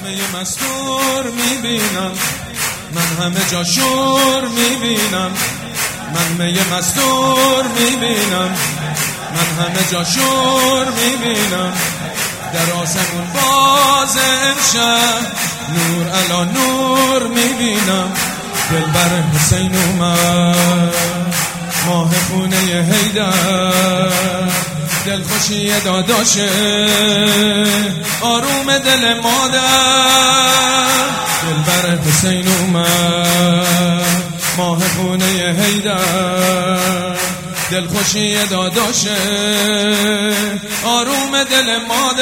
همه مستور میبینم، من همه جا شور میبینم، من همه مستور میبینم، من همه جا شور میبینم. در آسمون باز امشب نور علا نور میبینم. دلبر حسین اومد، ماه خونه حیدر، دلخوشی داداشه، آروم دل مادر. دلبر حسین اومد، ماه خونه حیدر، دلخوشی داداشه، آروم دل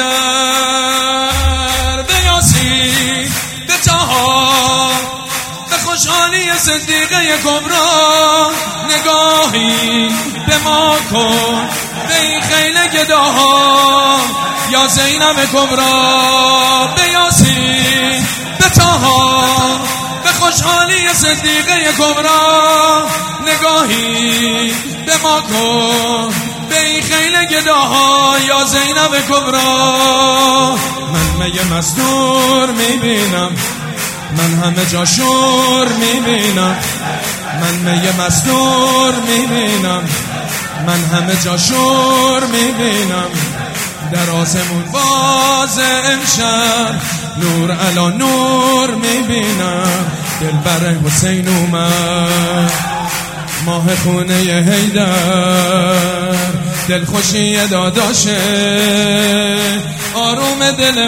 مادر. به یاسین به طه به خوشحالی صدیقه کبرا، نگاهی به ما کن به این خیل گداها، یا زینب کبرا. به یاسین به طه به خوشحالی صدیقه کبرا، نگاهی به ما کن به این خیل گداها، یا زینب کبرا. من می مستور میبینم، من همه جا شور میبینم، من می مستور میبینم، من همه جا شور میبینم. در آسمون باز امشب نور علا نور میبینم. دلبر حسین اومد، ماه خونه حیدر، دلخوشی داداشه، آروم دل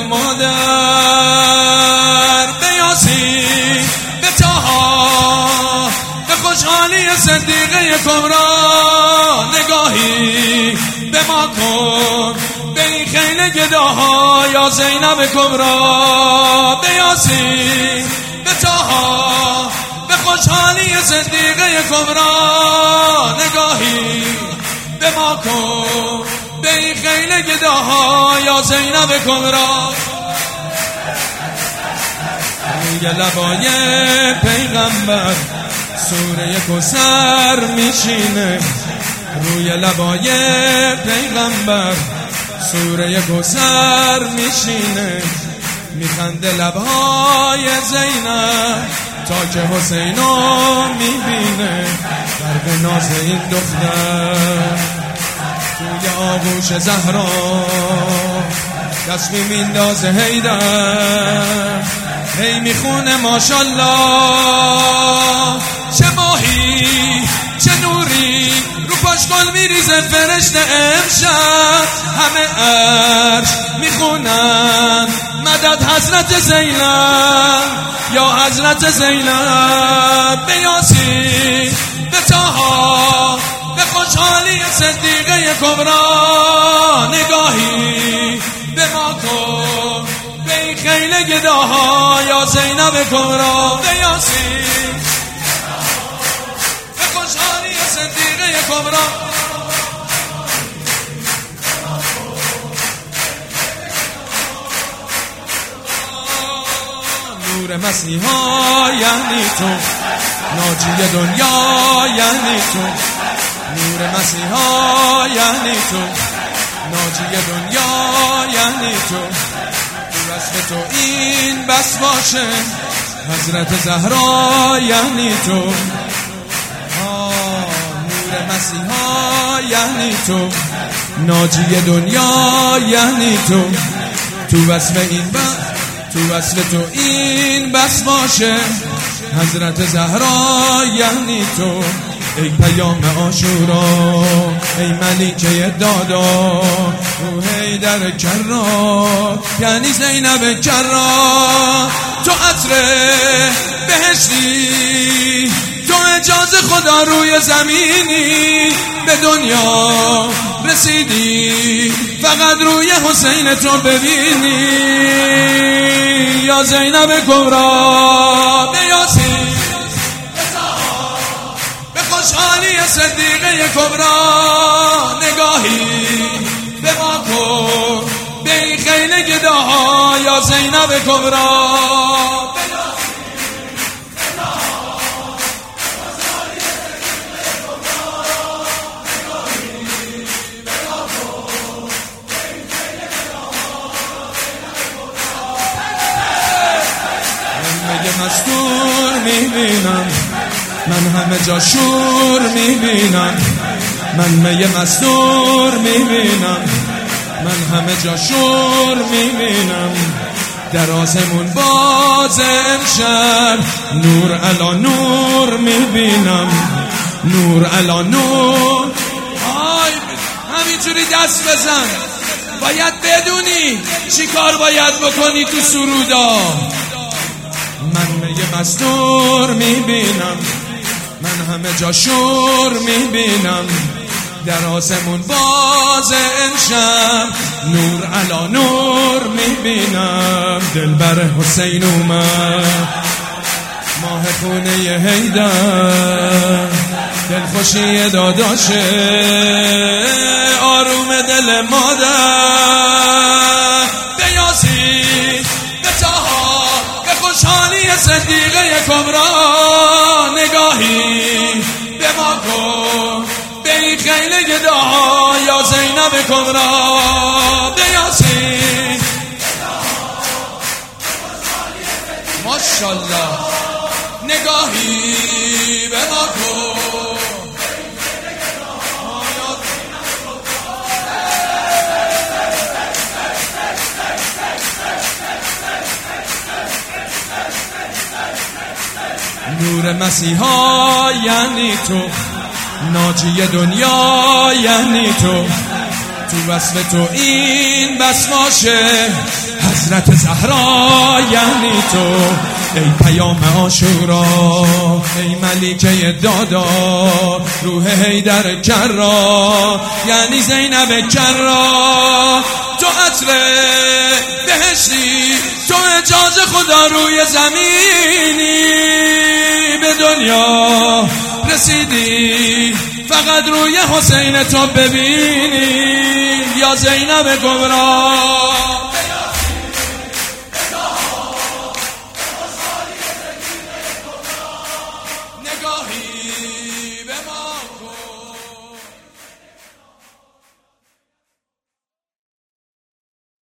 مادر. به یاسین به طه به خوشحالی صدیقه کبرا، نگاهی به ما کن به این خیل گداها، یا زینب کبرا. به یاسین به طه به خوشحالی صدیقه کبرا، نگاهی به ما کن به این خیل گداها، یا زینب کبرا. روی لبای پیغمبر سوره کوثر میشینه، روی لبای پیغمبر سوره کوثر میشینه. میخنده لبهای زینب تا که حسینو میبینه. برق ناز این دختر توی آغوش زهرا، دست میندازه حیدر، هی میخونه ماشالله. چه ماهی چه نوری رو پاش گل میریزه فرشته امشب. همه عرش میخونن مدد حضرت زینب، یا حضرت زینب. به یاسین به طه به خوشحالی صدیقه کبرا، نگاهی به ما کن به این خیل گداها، یا زینب کبرا. به یاسین به خوشحالی صدیقه کبرا. نور مسیحا یعنی تو، ناجی دنیا یعنی تو. نور مسیحا یعنی تو، ناجی دنیا یعنی تو. وصف تو این بس باشه، حضرت زهرا یعنی تو. نور مسیحا یعنی تو، ناجی دنیا یعنی تو. تو وصف این بس، تو وصف تو این بس باشه، حضرت زهرا یعنی تو. ای پیام عاشورا، ای ملیکه دادا، او حیدر کرا یعنی زینب کرا. تو عطر بهشتی، تو اجازه خدا روی زمینی، به دنیا رسیدی فقط روی حسین تو ببینی، یا زینب کبرا. به یاسین خوشحالی صدیقه کبرا، نگاهی به ما کن به این خیل گداها، یا زینب کبرا. مستور میبینم، من همه جا شور میبینم، من می مستور میبینم، من همه جا شور میبینم. در آسمون باز امشب نور علا نور میبینم، نور علا نور. همینجوری دست بزن، باید بدونی چی کار باید بکنی تو سرودا. من می مستور میبینم، من همه جا شور میبینم. در آسمون باز امشب نور علا نور میبینم. دلبر حسین اومد، ماه خونه حیدر، دلخوشی داداشه، آروم دل مادر. به یاسین، به طاها، به خوشحالی صدیقه کبرا نگاهی به ما کن، به این خیل گداها یا زینب کبرا. به یاسین، ماشالله، نگاهی به ما کن. نور مسیحا یعنی تو، ناجی دنیا یعنی تو وصف تو این بس باشه. حضرت زهرا یعنی تو، ای پیام عاشورا، ای ملیکه دادا، روح حیدر کرا، یعنی زینب کرا. تو عطر بهشتی، تو اجازه خدا روی زمینی، به دنیا رسیدی فقط روی حسین تو ببینی. یا زینب کبرا.